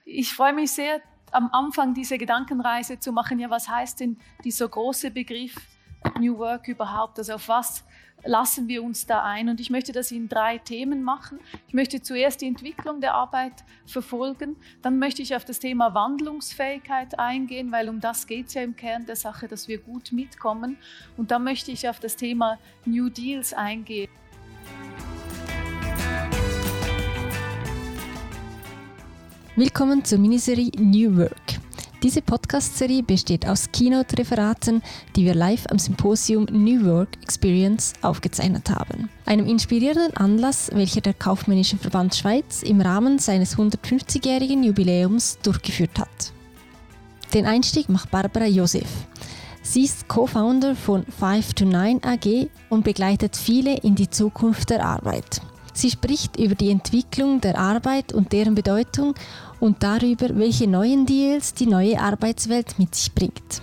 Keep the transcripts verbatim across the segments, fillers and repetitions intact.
ich freue mich sehr, am Anfang diese Gedankenreise zu machen. Ja, was heißt denn dieser große Begriff New Work überhaupt? Also auf was lassen wir uns da ein? Und ich möchte das in drei Themen machen. Ich möchte zuerst die Entwicklung der Arbeit verfolgen. Dann möchte ich auf das Thema Wandlungsfähigkeit eingehen, weil um das geht es ja im Kern der Sache, dass wir gut mitkommen. Und dann möchte ich auf das Thema New Deals eingehen. Willkommen zur Miniserie New Work. Diese Podcast-Serie besteht aus Keynote-Referaten, die wir live am Symposium New Work Experience aufgezeichnet haben. Einem inspirierenden Anlass, welcher der Kaufmännische Verband Schweiz im Rahmen seines hundertfünfzigjährigen Jubiläums durchgeführt hat. Den Einstieg macht Barbara Joseph. Sie ist Co-Founder von five to nine A G und begleitet viele in die Zukunft der Arbeit. Sie spricht über die Entwicklung der Arbeit und deren Bedeutung und darüber, welche neuen Deals die neue Arbeitswelt mit sich bringt.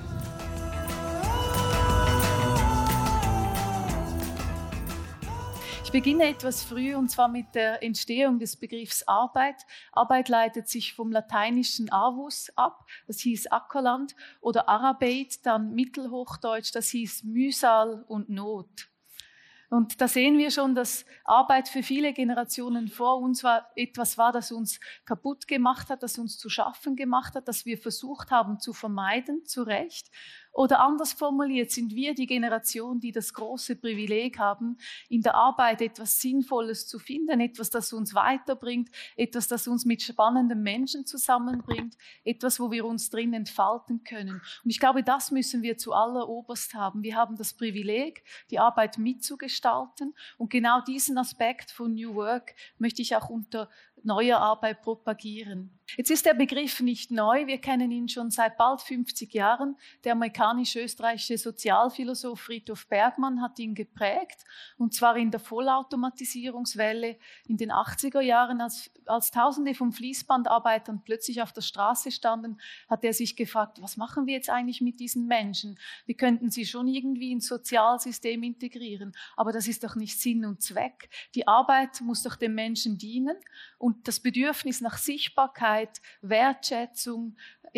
Ich beginne etwas früh, und zwar mit der Entstehung des Begriffs Arbeit. Arbeit leitet sich vom lateinischen Avus ab, das hieß Ackerland, oder Arbeit, dann Mittelhochdeutsch, das hieß Mühsal und Not. Und da sehen wir schon, dass Arbeit für viele Generationen vor uns war, etwas war, das uns kaputt gemacht hat, das uns zu schaffen gemacht hat, das wir versucht haben zu vermeiden, zu Recht. Oder anders formuliert, sind wir die Generation, die das große Privileg haben, in der Arbeit etwas Sinnvolles zu finden, etwas, das uns weiterbringt, etwas, das uns mit spannenden Menschen zusammenbringt, etwas, wo wir uns drin entfalten können. Und ich glaube, das müssen wir zualleroberst haben. Wir haben das Privileg, die Arbeit mitzugestalten. Und genau diesen Aspekt von New Work möchte ich auch unter neuer Arbeit propagieren. Jetzt ist der Begriff nicht neu, wir kennen ihn schon seit bald fünfzig Jahren. Der amerikanisch-österreichische Sozialphilosoph Friedhof Bergmann hat ihn geprägt, und zwar in der Vollautomatisierungswelle in den achtziger Jahren, als, als Tausende von Fließbandarbeitern plötzlich auf der Straße standen, hat er sich gefragt, was machen wir jetzt eigentlich mit diesen Menschen? Wir könnten sie schon irgendwie ins Sozialsystem integrieren, aber das ist doch nicht Sinn und Zweck. Die Arbeit muss doch dem Menschen dienen, und das Bedürfnis nach Sichtbarkeit, Wertschätzung,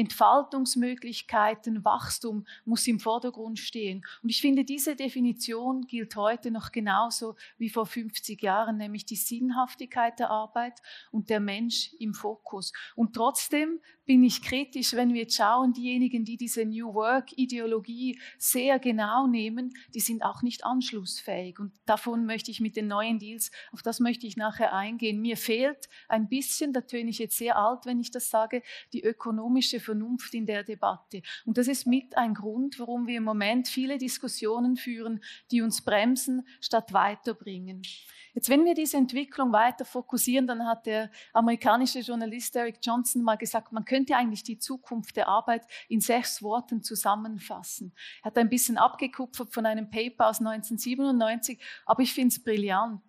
Entfaltungsmöglichkeiten, Wachstum muss im Vordergrund stehen. Und ich finde, diese Definition gilt heute noch genauso wie vor fünfzig Jahren, nämlich die Sinnhaftigkeit der Arbeit und der Mensch im Fokus. Und trotzdem bin ich kritisch, wenn wir jetzt schauen, diejenigen, die diese New Work-Ideologie sehr genau nehmen, die sind auch nicht anschlussfähig. Und davon möchte ich mit den neuen Deals, auf das möchte ich nachher eingehen. Mir fehlt ein bisschen, da töne ich jetzt sehr alt, wenn ich das sage, die ökonomische Vernunft in der Debatte. Und das ist mit ein Grund, warum wir im Moment viele Diskussionen führen, die uns bremsen, statt weiterbringen. Jetzt, wenn wir diese Entwicklung weiter fokussieren, dann hat der amerikanische Journalist Eric Johnson mal gesagt, man könnte eigentlich die Zukunft der Arbeit in sechs Worten zusammenfassen. Er hat ein bisschen abgekupfert von einem Paper aus neunzehnhundertsiebenundneunzig, aber ich finde es brillant.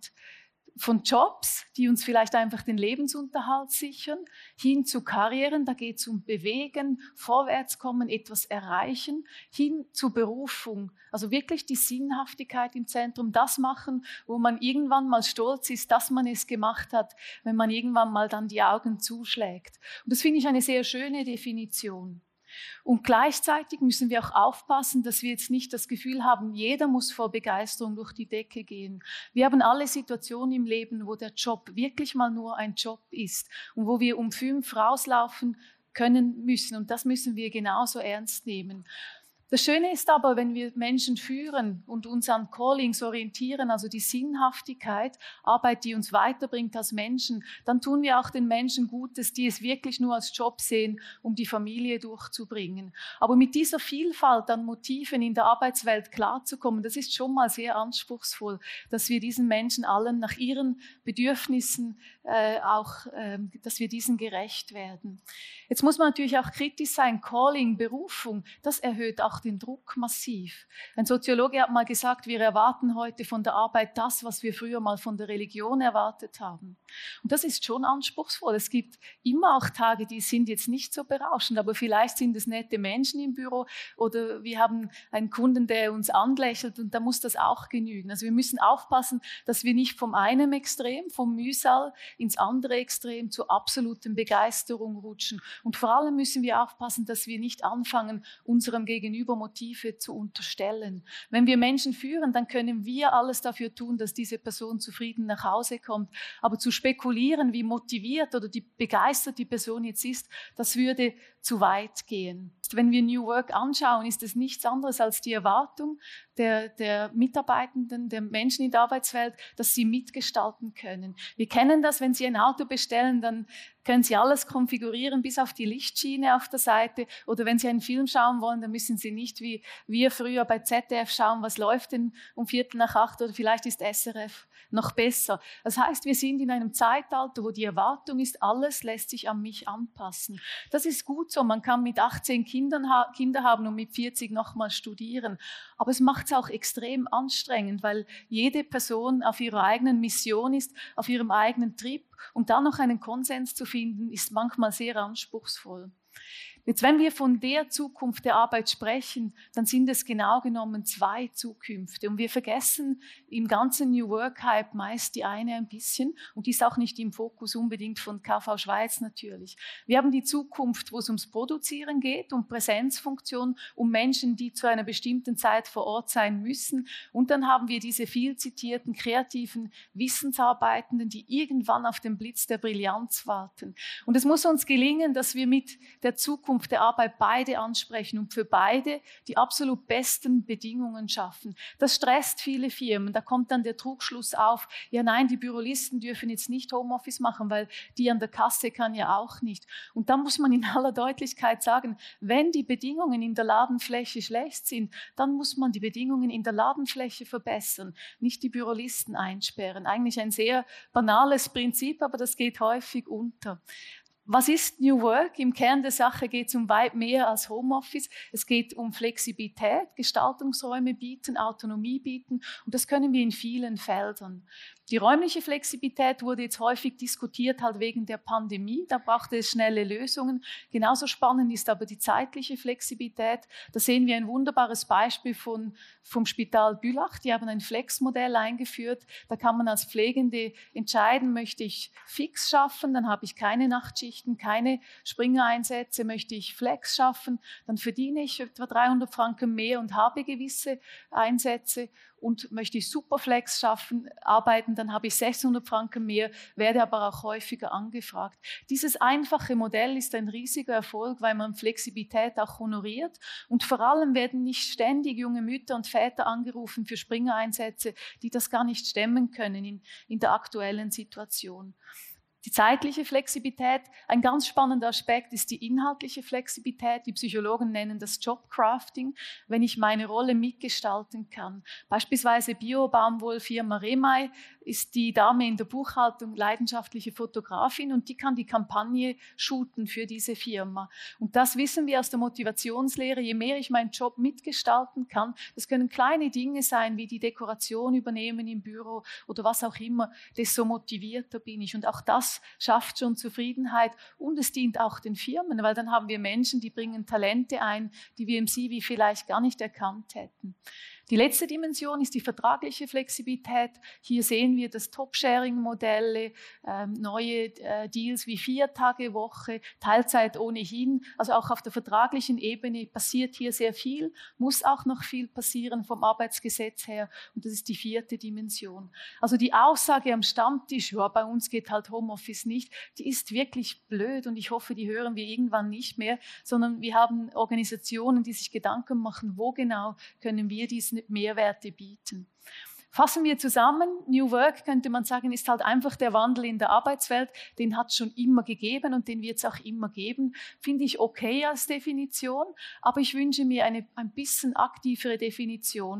Von Jobs, die uns vielleicht einfach den Lebensunterhalt sichern, hin zu Karrieren, da geht es um Bewegen, Vorwärtskommen, etwas erreichen, hin zu Berufung, also wirklich die Sinnhaftigkeit im Zentrum, das machen, wo man irgendwann mal stolz ist, dass man es gemacht hat, wenn man irgendwann mal dann die Augen zuschlägt. Und das finde ich eine sehr schöne Definition. Und gleichzeitig müssen wir auch aufpassen, dass wir jetzt nicht das Gefühl haben, jeder muss vor Begeisterung durch die Decke gehen. Wir haben alle Situationen im Leben, wo der Job wirklich mal nur ein Job ist und wo wir um fünf rauslaufen können müssen. Und das müssen wir genauso ernst nehmen. Das Schöne ist aber, wenn wir Menschen führen und uns an Callings orientieren, also die Sinnhaftigkeit, Arbeit, die uns weiterbringt als Menschen, dann tun wir auch den Menschen Gutes, die es wirklich nur als Job sehen, um die Familie durchzubringen. Aber mit dieser Vielfalt an Motiven in der Arbeitswelt klarzukommen, das ist schon mal sehr anspruchsvoll, dass wir diesen Menschen allen nach ihren Bedürfnissen äh, auch, äh, dass wir diesen gerecht werden. Jetzt muss man natürlich auch kritisch sein, Calling, Berufung, das erhöht auch auch den Druck massiv. Ein Soziologe hat mal gesagt, wir erwarten heute von der Arbeit das, was wir früher mal von der Religion erwartet haben. Und das ist schon anspruchsvoll. Es gibt immer auch Tage, die sind jetzt nicht so berauschend, aber vielleicht sind es nette Menschen im Büro oder wir haben einen Kunden, der uns anlächelt und da muss das auch genügen. Also wir müssen aufpassen, dass wir nicht vom einen Extrem, vom Mühsal ins andere Extrem zur absoluten Begeisterung rutschen. Und vor allem müssen wir aufpassen, dass wir nicht anfangen, unserem Gegenüber Motive zu unterstellen. Wenn wir Menschen führen, dann können wir alles dafür tun, dass diese Person zufrieden nach Hause kommt. Aber zu spekulieren, wie motiviert oder die begeistert die Person jetzt ist, das würde zu weit gehen. Wenn wir New Work anschauen, ist es nichts anderes als die Erwartung der, der Mitarbeitenden, der Menschen in der Arbeitswelt, dass sie mitgestalten können. Wir kennen das, wenn Sie ein Auto bestellen, dann können Sie alles konfigurieren, bis auf die Lichtschiene auf der Seite. Oder wenn Sie einen Film schauen wollen, dann müssen Sie nicht wie wir früher bei Z D F schauen, was läuft denn um Viertel nach acht oder vielleicht ist S R F noch besser. Das heißt, wir sind in einem Zeitalter, wo die Erwartung ist, alles lässt sich an mich anpassen. Das ist gut so. Man kann mit achtzehn Kindern ha- Kinder haben und mit vierzig nochmal studieren. Aber es macht es auch extrem anstrengend, weil jede Person auf ihrer eigenen Mission ist, auf ihrem eigenen Trip. Und da noch einen Konsens zu finden, ist manchmal sehr anspruchsvoll. Jetzt, wenn wir von der Zukunft der Arbeit sprechen, dann sind es genau genommen zwei Zukünfte. Und wir vergessen im ganzen New Work-Hype meist die eine ein bisschen. Und die ist auch nicht im Fokus unbedingt von K V Schweiz natürlich. Wir haben die Zukunft, wo es ums Produzieren geht, um Präsenzfunktion, um Menschen, die zu einer bestimmten Zeit vor Ort sein müssen. Und dann haben wir diese viel zitierten, kreativen Wissensarbeitenden, die irgendwann auf den Blitz der Brillanz warten. Und es muss uns gelingen, dass wir mit der Zukunft der Arbeit beide ansprechen und für beide die absolut besten Bedingungen schaffen. Das stresst viele Firmen. Da kommt dann der Trugschluss auf, ja nein, die Bürolisten dürfen jetzt nicht Homeoffice machen, weil die an der Kasse kann ja auch nicht. Und da muss man in aller Deutlichkeit sagen, wenn die Bedingungen in der Ladenfläche schlecht sind, dann muss man die Bedingungen in der Ladenfläche verbessern, nicht die Bürolisten einsperren. Eigentlich ein sehr banales Prinzip, aber das geht häufig unter. Was ist New Work? Im Kern der Sache geht es um weit mehr als Homeoffice. Es geht um Flexibilität, Gestaltungsräume bieten, Autonomie bieten und das können wir in vielen Feldern. Die räumliche Flexibilität wurde jetzt häufig diskutiert, halt wegen der Pandemie. Da brauchte es schnelle Lösungen. Genauso spannend ist aber die zeitliche Flexibilität. Da sehen wir ein wunderbares Beispiel von, vom Spital Bülach. Die haben ein Flex-Modell eingeführt. Da kann man als Pflegende entscheiden, möchte ich fix schaffen, dann habe ich keine Nachtschichten, keine Springereinsätze. Möchte ich Flex schaffen, dann verdiene ich etwa dreihundert Franken mehr und habe gewisse Einsätze. Und möchte ich Superflex schaffen, arbeiten, dann habe ich sechshundert Franken mehr, werde aber auch häufiger angefragt. Dieses einfache Modell ist ein riesiger Erfolg, weil man Flexibilität auch honoriert. Und vor allem werden nicht ständig junge Mütter und Väter angerufen für Springereinsätze, die das gar nicht stemmen können in, in der aktuellen Situation. Die zeitliche Flexibilität, ein ganz spannender Aspekt ist die inhaltliche Flexibilität. Die Psychologen nennen das Jobcrafting, wenn ich meine Rolle mitgestalten kann. Beispielsweise Bio-Baumwollfirma Remay ist die Dame in der Buchhaltung leidenschaftliche Fotografin und die kann die Kampagne shooten für diese Firma. Und das wissen wir aus der Motivationslehre, je mehr ich meinen Job mitgestalten kann, das können kleine Dinge sein, wie die Dekoration übernehmen im Büro oder was auch immer, desto motivierter bin ich. Und auch das schafft schon Zufriedenheit und es dient auch den Firmen, weil dann haben wir Menschen, die bringen Talente ein, die wir im C V vielleicht gar nicht erkannt hätten. Die letzte Dimension ist die vertragliche Flexibilität. Hier sehen wir das Top-Sharing-Modelle, ähm, neue äh, Deals wie vier Tage Woche, Teilzeit ohnehin. Also auch auf der vertraglichen Ebene passiert hier sehr viel, muss auch noch viel passieren vom Arbeitsgesetz her. Und das ist die vierte Dimension. Also die Aussage am Stammtisch, ja, bei uns geht halt Homeoffice nicht, die ist wirklich blöd und ich hoffe, die hören wir irgendwann nicht mehr, sondern wir haben Organisationen, die sich Gedanken machen, wo genau können wir diesen Mehrwerte bieten. Fassen wir zusammen, New Work, könnte man sagen, ist halt einfach der Wandel in der Arbeitswelt, den hat es schon immer gegeben und den wird es auch immer geben. Finde ich okay als Definition, aber ich wünsche mir eine ein bisschen aktivere Definition.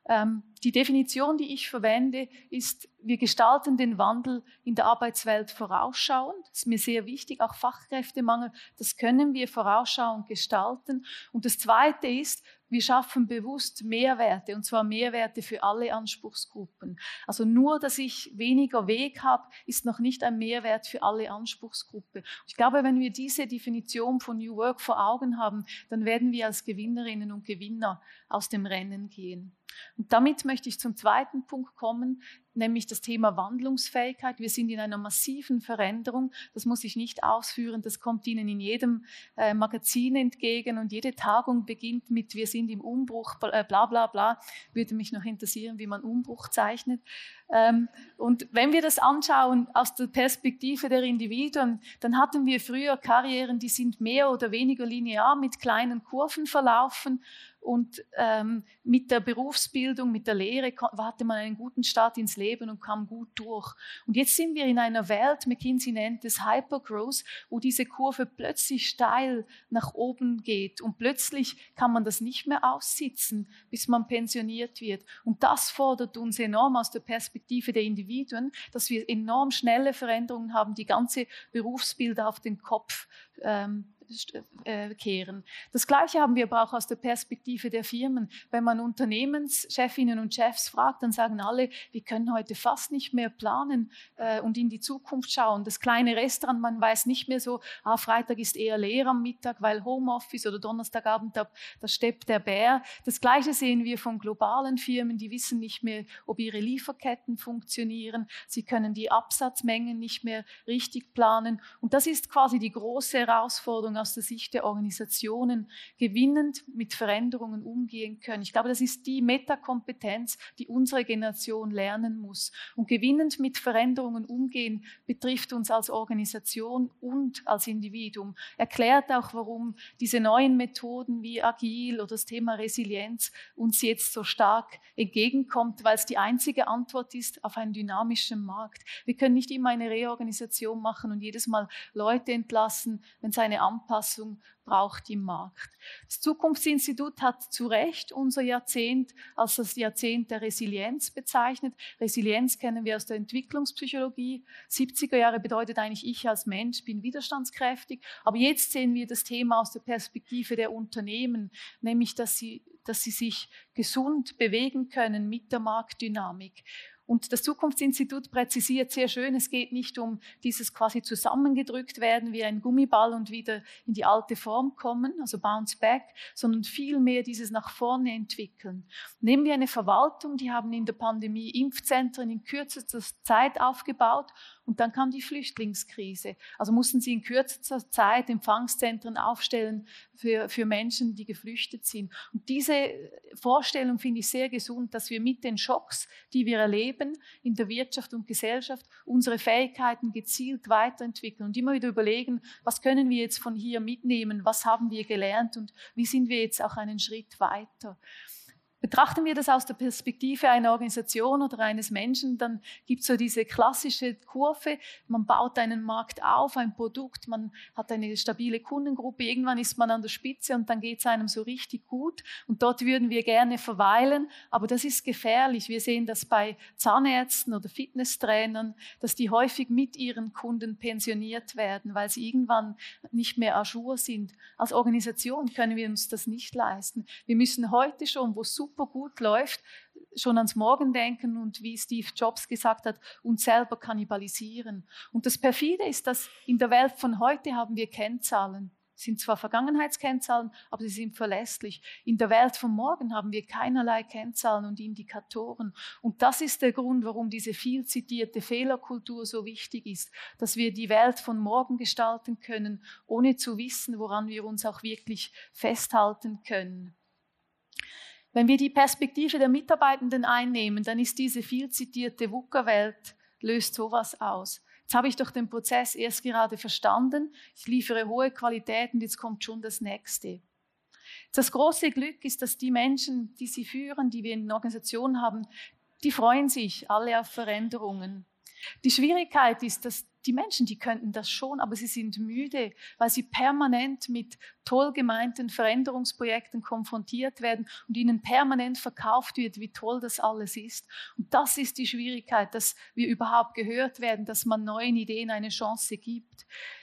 Ähm, die Definition, die ich verwende, ist, wir gestalten den Wandel in der Arbeitswelt vorausschauend. Das ist mir sehr wichtig, auch Fachkräftemangel, das können wir vorausschauend gestalten. Und das Zweite ist, wir schaffen bewusst Mehrwerte, und zwar Mehrwerte für alle Anspruchsgruppen. Also nur, dass ich weniger Weg habe, ist noch nicht ein Mehrwert für alle Anspruchsgruppen. Ich glaube, wenn wir diese Definition von New Work vor Augen haben, dann werden wir als Gewinnerinnen und Gewinner aus dem Rennen gehen. Und damit möchte ich zum zweiten Punkt kommen, nämlich das Thema Wandlungsfähigkeit. Wir sind in einer massiven Veränderung. Das muss ich nicht ausführen. Das kommt Ihnen in jedem äh, Magazin entgegen und jede Tagung beginnt mit "Wir sind im Umbruch", bla bla bla. Würde mich noch interessieren, wie man Umbruch zeichnet. Ähm, und wenn wir das anschauen aus der Perspektive der Individuen, dann hatten wir früher Karrieren, die sind mehr oder weniger linear mit kleinen Kurven verlaufen. Und ähm, mit der Berufsbildung, mit der Lehre hatte man einen guten Start ins Leben und kam gut durch. Und jetzt sind wir in einer Welt, McKinsey nennt es Hypergrowth, wo diese Kurve plötzlich steil nach oben geht. Und plötzlich kann man das nicht mehr aussitzen, bis man pensioniert wird. Und das fordert uns enorm aus der Perspektive der Individuen, dass wir enorm schnelle Veränderungen haben, die ganze Berufsbilder auf den Kopf ähm, kehren. Das Gleiche haben wir aber auch aus der Perspektive der Firmen. Wenn man Unternehmenschefinnen und Chefs fragt, dann sagen alle, wir können heute fast nicht mehr planen äh, und in die Zukunft schauen. Das kleine Restaurant, man weiß nicht mehr so, ah, Freitag ist eher leer am Mittag, weil Homeoffice, oder Donnerstagabend, da, da steppt der Bär. Das Gleiche sehen wir von globalen Firmen, die wissen nicht mehr, ob ihre Lieferketten funktionieren. Sie können die Absatzmengen nicht mehr richtig planen. Und das ist quasi die große Herausforderung aus der Sicht der Organisationen, gewinnend mit Veränderungen umgehen können. Ich glaube, das ist die Metakompetenz, die unsere Generation lernen muss. Und gewinnend mit Veränderungen umgehen betrifft uns als Organisation und als Individuum. Erklärt auch, warum diese neuen Methoden wie Agil oder das Thema Resilienz uns jetzt so stark entgegenkommt, weil es die einzige Antwort ist auf einen dynamischen Markt. Wir können nicht immer eine Reorganisation machen und jedes Mal Leute entlassen, wenn es eine Anpassung braucht im Markt. Das Zukunftsinstitut hat zu Recht unser Jahrzehnt als das Jahrzehnt der Resilienz bezeichnet. Resilienz kennen wir aus der Entwicklungspsychologie. siebziger Jahre bedeutet eigentlich, ich als Mensch bin widerstandskräftig. Aber jetzt sehen wir das Thema aus der Perspektive der Unternehmen, nämlich, dass sie, dass sie sich gesund bewegen können mit der Marktdynamik. Und das Zukunftsinstitut präzisiert sehr schön, es geht nicht um dieses quasi zusammengedrückt werden wie ein Gummiball und wieder in die alte Form kommen, also bounce back, sondern vielmehr dieses nach vorne entwickeln. Nehmen wir eine Verwaltung, die haben in der Pandemie Impfzentren in kürzester Zeit aufgebaut und dann kam die Flüchtlingskrise. Also mussten sie in kürzester Zeit Empfangszentren aufstellen für, für Menschen, die geflüchtet sind. Und diese Vorstellung finde ich sehr gesund, dass wir mit den Schocks, die wir erleben, in der Wirtschaft und Gesellschaft, unsere Fähigkeiten gezielt weiterentwickeln und immer wieder überlegen, was können wir jetzt von hier mitnehmen, was haben wir gelernt und wie sind wir jetzt auch einen Schritt weiter. Betrachten wir das aus der Perspektive einer Organisation oder eines Menschen, dann gibt es so diese klassische Kurve, man baut einen Markt auf, ein Produkt, man hat eine stabile Kundengruppe, irgendwann ist man an der Spitze und dann geht es einem so richtig gut und dort würden wir gerne verweilen, aber das ist gefährlich. Wir sehen das bei Zahnärzten oder Fitnesstrainern, dass die häufig mit ihren Kunden pensioniert werden, weil sie irgendwann nicht mehr à jour sind. Als Organisation können wir uns das nicht leisten. Wir müssen heute schon, wo es super gut läuft, schon ans Morgen denken und wie Steve Jobs gesagt hat, uns selber kannibalisieren. Und das Perfide ist, dass in der Welt von heute haben wir Kennzahlen. Es sind zwar Vergangenheitskennzahlen, aber sie sind verlässlich. In der Welt von morgen haben wir keinerlei Kennzahlen und Indikatoren. Und das ist der Grund, warum diese viel zitierte Fehlerkultur so wichtig ist, dass wir die Welt von morgen gestalten können, ohne zu wissen, woran wir uns auch wirklich festhalten können. Wenn wir die Perspektive der Mitarbeitenden einnehmen, dann ist diese viel zitierte VUCA-Welt, löst sowas aus. Jetzt habe ich doch den Prozess erst gerade verstanden, ich liefere hohe Qualität und jetzt kommt schon das Nächste. Das große Glück ist, dass die Menschen, die sie führen, die wir in den Organisationen haben, die freuen sich alle auf Veränderungen. Die Schwierigkeit ist, dass die Menschen, die könnten das schon, aber sie sind müde, weil sie permanent mit toll gemeinten Veränderungsprojekten konfrontiert werden und ihnen permanent verkauft wird, wie toll das alles ist. Und das ist die Schwierigkeit, dass wir überhaupt gehört werden, dass man neuen Ideen eine Chance gibt.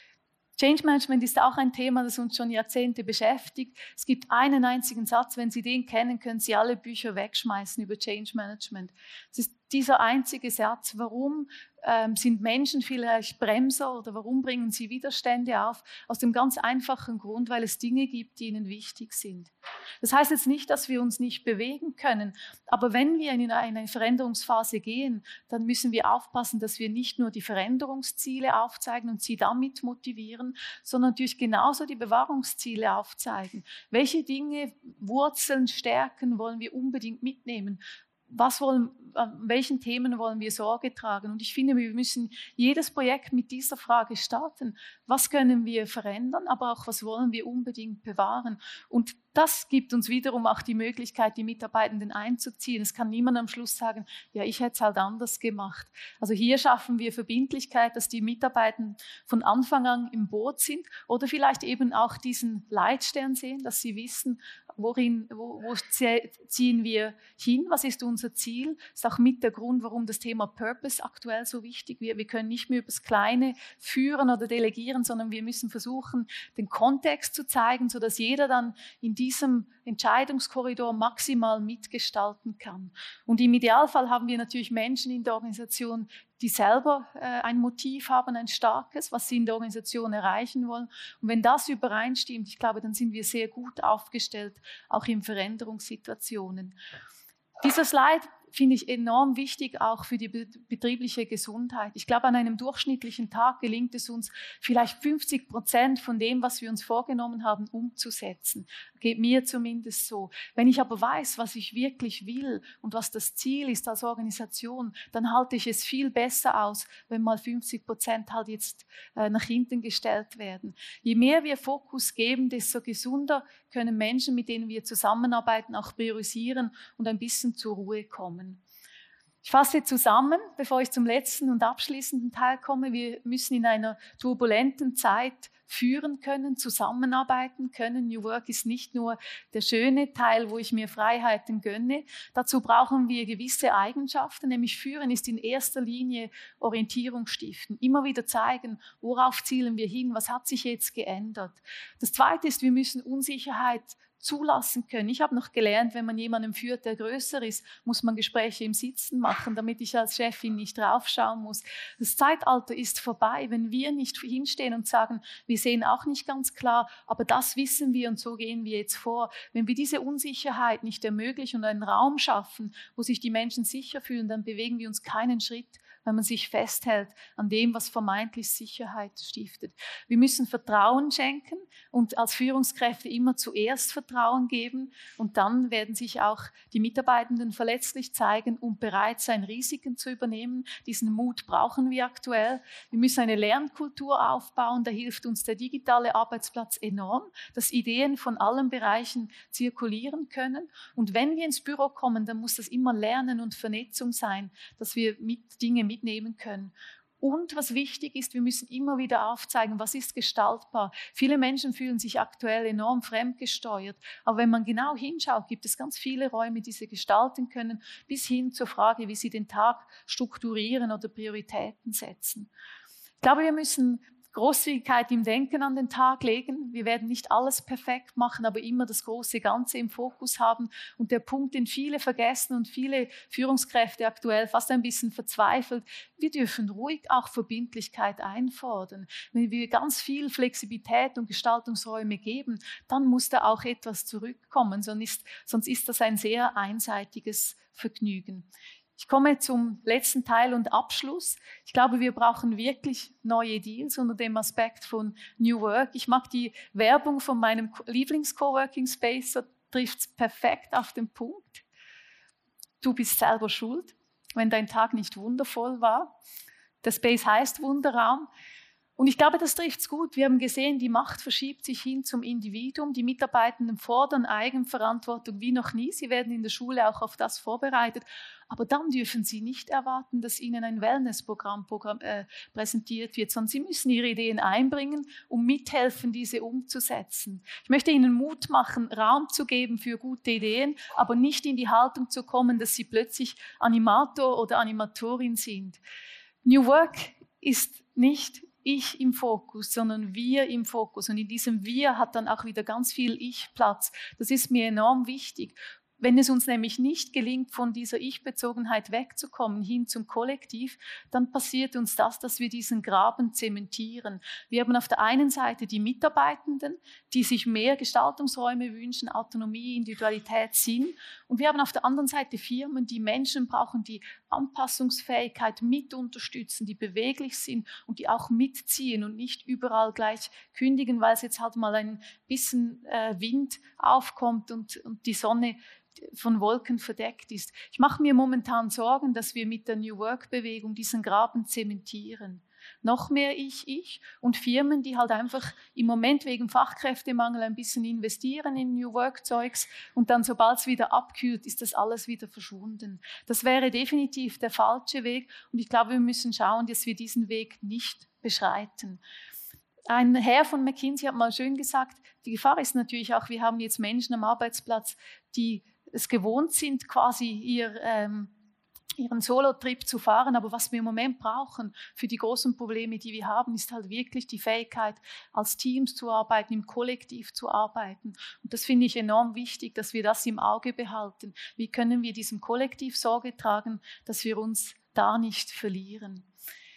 Change Management ist auch ein Thema, das uns schon Jahrzehnte beschäftigt. Es gibt einen einzigen Satz, wenn Sie den kennen, können Sie alle Bücher wegschmeißen über Change Management. Es ist dieser einzige Satz, warum ähm, sind Menschen vielleicht Bremser oder warum bringen sie Widerstände auf? Aus dem ganz einfachen Grund, weil es Dinge gibt, die ihnen wichtig sind. Das heißt jetzt nicht, dass wir uns nicht bewegen können, aber wenn wir in eine Veränderungsphase gehen, dann müssen wir aufpassen, dass wir nicht nur die Veränderungsziele aufzeigen und sie damit motivieren, sondern natürlich genauso die Bewahrungsziele aufzeigen. Welche Dinge, Wurzeln, Stärken wollen wir unbedingt mitnehmen? Was wollen, an welchen Themen wollen wir Sorge tragen? Und ich finde, wir müssen jedes Projekt mit dieser Frage starten. Was können wir verändern, aber auch was wollen wir unbedingt bewahren? Und das gibt uns wiederum auch die Möglichkeit, die Mitarbeitenden einzuziehen. Es kann niemand am Schluss sagen, ja, ich hätte es halt anders gemacht. Also hier schaffen wir Verbindlichkeit, dass die Mitarbeitenden von Anfang an im Boot sind oder vielleicht eben auch diesen Leitstern sehen, dass sie wissen, worin, wo, wo ziehen wir hin, was ist unser Ziel. Das ist auch mit der Grund, warum das Thema Purpose aktuell so wichtig wird. Wir können nicht mehr über das Kleine führen oder delegieren, sondern wir müssen versuchen, den Kontext zu zeigen, sodass jeder dann in diesem Entscheidungskorridor maximal mitgestalten kann. Und im Idealfall haben wir natürlich Menschen in der Organisation, die selber äh, ein Motiv haben, ein starkes, was sie in der Organisation erreichen wollen. Und wenn das übereinstimmt, ich glaube, dann sind wir sehr gut aufgestellt, auch in Veränderungssituationen. Dieser Slide finde ich enorm wichtig, auch für die betriebliche Gesundheit. Ich glaube, an einem durchschnittlichen Tag gelingt es uns, vielleicht fünfzig Prozent von dem, was wir uns vorgenommen haben, umzusetzen. Geht mir zumindest so. Wenn ich aber weiß, was ich wirklich will und was das Ziel ist als Organisation, dann halte ich es viel besser aus, wenn mal fünfzig Prozent halt jetzt äh, nach hinten gestellt werden. Je mehr wir Fokus geben, desto gesunder können Menschen, mit denen wir zusammenarbeiten, auch priorisieren und ein bisschen zur Ruhe kommen. Ich fasse zusammen, bevor ich zum letzten und abschließenden Teil komme. Wir müssen in einer turbulenten Zeit führen können, zusammenarbeiten können. New Work ist nicht nur der schöne Teil, wo ich mir Freiheiten gönne. Dazu brauchen wir gewisse Eigenschaften, nämlich führen ist in erster Linie Orientierung stiften. Immer wieder zeigen, worauf zielen wir hin, was hat sich jetzt geändert. Das Zweite ist, wir müssen Unsicherheit zulassen können. Ich habe noch gelernt, wenn man jemanden führt, der größer ist, muss man Gespräche im Sitzen machen, damit ich als Chefin nicht draufschauen muss. Das Zeitalter ist vorbei, wenn wir nicht hinstehen und sagen, wir sehen auch nicht ganz klar, aber das wissen wir und so gehen wir jetzt vor. Wenn wir diese Unsicherheit nicht ermöglichen und einen Raum schaffen, wo sich die Menschen sicher fühlen, dann bewegen wir uns keinen Schritt, wenn man sich festhält an dem, was vermeintlich Sicherheit stiftet. Wir müssen Vertrauen schenken und als Führungskräfte immer zuerst Vertrauen geben und dann werden sich auch die Mitarbeitenden verletzlich zeigen und bereit sein, Risiken zu übernehmen. Diesen Mut brauchen wir aktuell. Wir müssen eine Lernkultur aufbauen, da hilft uns der digitale Arbeitsplatz enorm, dass Ideen von allen Bereichen zirkulieren können. Und wenn wir ins Büro kommen, dann muss das immer Lernen und Vernetzung sein, dass wir mit Dinge mit mitnehmen können. Und was wichtig ist, wir müssen immer wieder aufzeigen, was ist gestaltbar. Viele Menschen fühlen sich aktuell enorm fremdgesteuert, aber wenn man genau hinschaut, gibt es ganz viele Räume, die sie gestalten können, bis hin zur Frage, wie sie den Tag strukturieren oder Prioritäten setzen. Ich glaube, wir müssen Großzügigkeit im Denken an den Tag legen. Wir werden nicht alles perfekt machen, aber immer das große Ganze im Fokus haben. Und der Punkt, den viele vergessen und viele Führungskräfte aktuell fast ein bisschen verzweifelt, wir dürfen ruhig auch Verbindlichkeit einfordern. Wenn wir ganz viel Flexibilität und Gestaltungsräume geben, dann muss da auch etwas zurückkommen, sonst ist, sonst ist das ein sehr einseitiges Vergnügen. Ich komme zum letzten Teil und Abschluss. Ich glaube, wir brauchen wirklich neue Deals unter dem Aspekt von New Work. Ich mag die Werbung von meinem Lieblings-Coworking Space, so trifft es perfekt auf den Punkt. Du bist selber schuld, wenn dein Tag nicht wundervoll war. Der Space heißt Wunderraum. Und ich glaube, das trifft es gut. Wir haben gesehen, die Macht verschiebt sich hin zum Individuum. Die Mitarbeitenden fordern Eigenverantwortung wie noch nie. Sie werden in der Schule auch auf das vorbereitet. Aber dann dürfen sie nicht erwarten, dass ihnen ein Wellnessprogramm Programm, äh, präsentiert wird, sondern sie müssen ihre Ideen einbringen und mithelfen, diese umzusetzen. Ich möchte ihnen Mut machen, Raum zu geben für gute Ideen, aber nicht in die Haltung zu kommen, dass sie plötzlich Animator oder Animatorin sind. New Work ist nicht ich im Fokus, sondern wir im Fokus. Und in diesem Wir hat dann auch wieder ganz viel Ich Platz. Das ist mir enorm wichtig. Wenn es uns nämlich nicht gelingt, von dieser Ich-Bezogenheit wegzukommen, hin zum Kollektiv, dann passiert uns das, dass wir diesen Graben zementieren. Wir haben auf der einen Seite die Mitarbeitenden, die sich mehr Gestaltungsräume wünschen, Autonomie, Individualität, Sinn. Und wir haben auf der anderen Seite Firmen, die Menschen brauchen, die Anpassungsfähigkeit mit unterstützen, die beweglich sind und die auch mitziehen und nicht überall gleich kündigen, weil es jetzt halt mal ein bisschen äh, Wind aufkommt und, und die Sonne von Wolken verdeckt ist. Ich mache mir momentan Sorgen, dass wir mit der New Work-Bewegung diesen Graben zementieren. Noch mehr ich, ich und Firmen, die halt einfach im Moment wegen Fachkräftemangel ein bisschen investieren in New Work-Zeugs und dann, sobald es wieder abkühlt, ist das alles wieder verschwunden. Das wäre definitiv der falsche Weg und ich glaube, wir müssen schauen, dass wir diesen Weg nicht beschreiten. Ein Herr von McKinsey hat mal schön gesagt, die Gefahr ist natürlich auch, wir haben jetzt Menschen am Arbeitsplatz, die es gewohnt sind, quasi ihr, ähm, ihren Solo-Trip zu fahren. Aber was wir im Moment brauchen für die großen Probleme, die wir haben, ist halt wirklich die Fähigkeit, als Teams zu arbeiten, im Kollektiv zu arbeiten. Und das finde ich enorm wichtig, dass wir das im Auge behalten. Wie können wir diesem Kollektiv Sorge tragen, dass wir uns da nicht verlieren?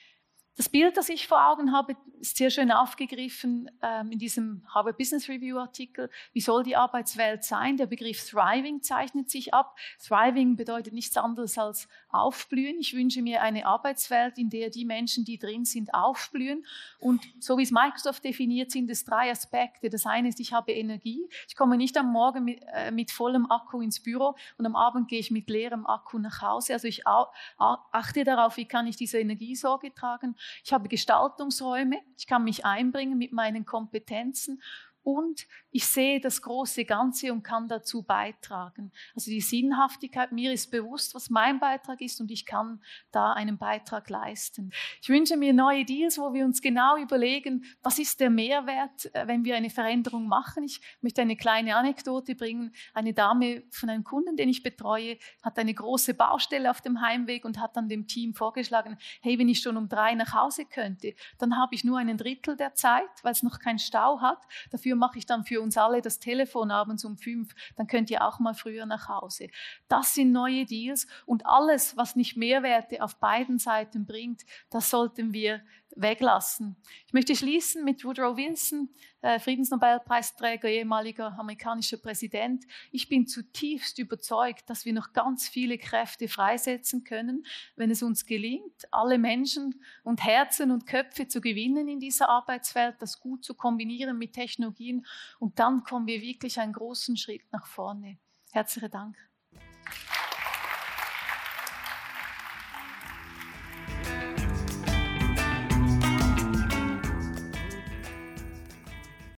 Das Bild, das ich vor Augen habe, ist sehr schön aufgegriffen ähm, in diesem Harvard Business Review Artikel. Wie soll die Arbeitswelt sein? Der Begriff Thriving zeichnet sich ab. Thriving bedeutet nichts anderes als aufblühen. Ich wünsche mir eine Arbeitswelt, in der die Menschen, die drin sind, aufblühen. Und so wie es Microsoft definiert, sind es drei Aspekte. Das eine ist, ich habe Energie. Ich komme nicht am Morgen mit, äh, mit vollem Akku ins Büro und am Abend gehe ich mit leerem Akku nach Hause. Also ich au- achte darauf, wie kann ich diese Energie Sorge tragen. Ich habe Gestaltungsräume, ich kann mich einbringen mit meinen Kompetenzen und ich sehe das große Ganze und kann dazu beitragen. Also die Sinnhaftigkeit, mir ist bewusst, was mein Beitrag ist und ich kann da einen Beitrag leisten. Ich wünsche mir neue Deals, wo wir uns genau überlegen, was ist der Mehrwert, wenn wir eine Veränderung machen. Ich möchte eine kleine Anekdote bringen. Eine Dame von einem Kunden, den ich betreue, hat eine große Baustelle auf dem Heimweg und hat dann dem Team vorgeschlagen, hey, wenn ich schon um drei nach Hause könnte, dann habe ich nur einen Drittel der Zeit, weil es noch keinen Stau hat. Dafür mache ich dann für uns alle das Telefon abends um fünf, dann könnt ihr auch mal früher nach Hause. Das sind neue Deals und alles, was nicht Mehrwerte auf beiden Seiten bringt, das sollten wir weglassen. Ich möchte schließen mit Woodrow Wilson, äh, Friedensnobelpreisträger, ehemaliger amerikanischer Präsident. Ich bin zutiefst überzeugt, dass wir noch ganz viele Kräfte freisetzen können, wenn es uns gelingt, alle Menschen und Herzen und Köpfe zu gewinnen in dieser Arbeitswelt, das gut zu kombinieren mit Technologien und dann kommen wir wirklich einen großen Schritt nach vorne. Herzlichen Dank.